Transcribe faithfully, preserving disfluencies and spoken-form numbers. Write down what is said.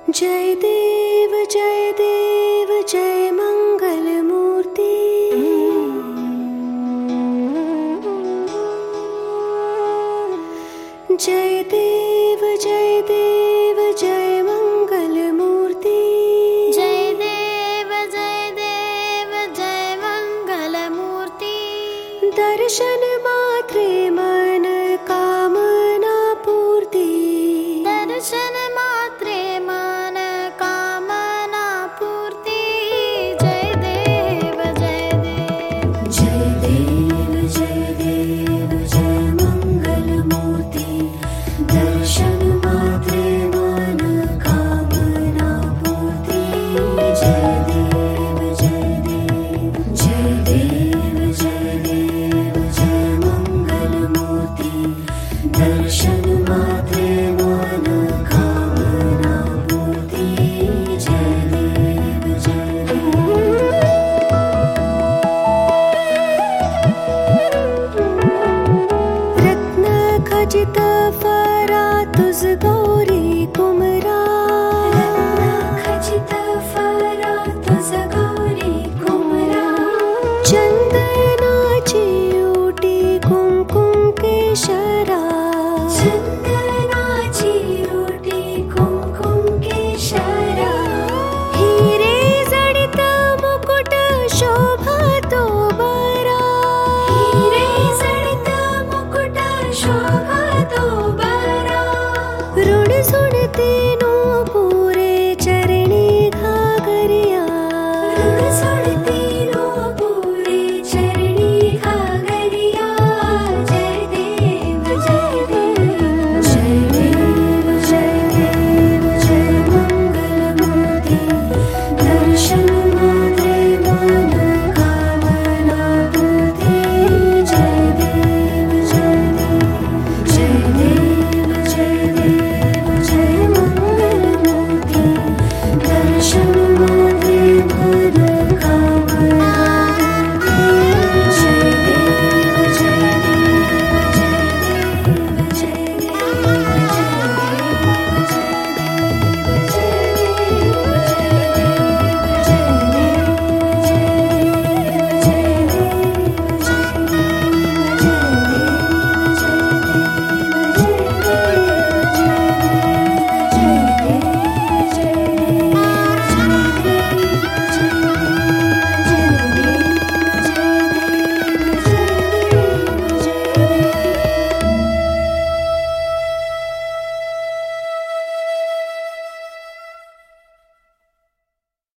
जय देव जय देव जय मंगल मूर्ति। जय देव जय देव जय मंगल मूर्ति। जय देव जय देव जय मंगल मूर्ति। दर्शन मात्रे मन कामना पूर्ति। दर्शन मात्रे मन कामना पूर्ति। जय देव जय देव जय देव जय देव जय मंगल मूर्ति। दर्शन मात्रे मन कामना पूर्ति। जय देव जय देव जय देव जय देव जय मंगल मूर्ति। दर्शन मात्रे मन कामना पूर्ति। जय देव जय देव। रत्न खचित फरा तुझ गौरी कुमरा। रत्न खचित फरा तुझ गौरी कुमरा। चंदनाची ओटी कुंकुम केशर।